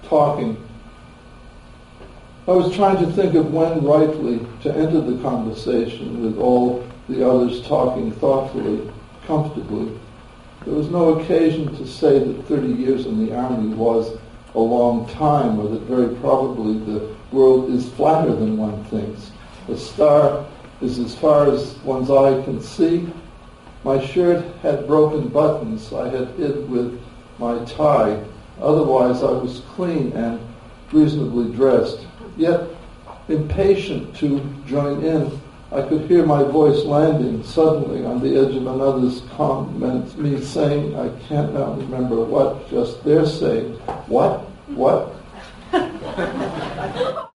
talking, I was trying to think of when rightly to enter the conversation with all the others talking thoughtfully, comfortably. There was no occasion to say that 30 years in the Army was a long time, or that very probably the world is flatter than one thinks. The star is as far as one's eye can see. My shirt had broken buttons I had hid with my tie. Otherwise I was clean and reasonably dressed. Yet, impatient to join in, I could hear my voice landing suddenly on the edge of another's comment, me saying, I can't now remember what, just they're saying, what?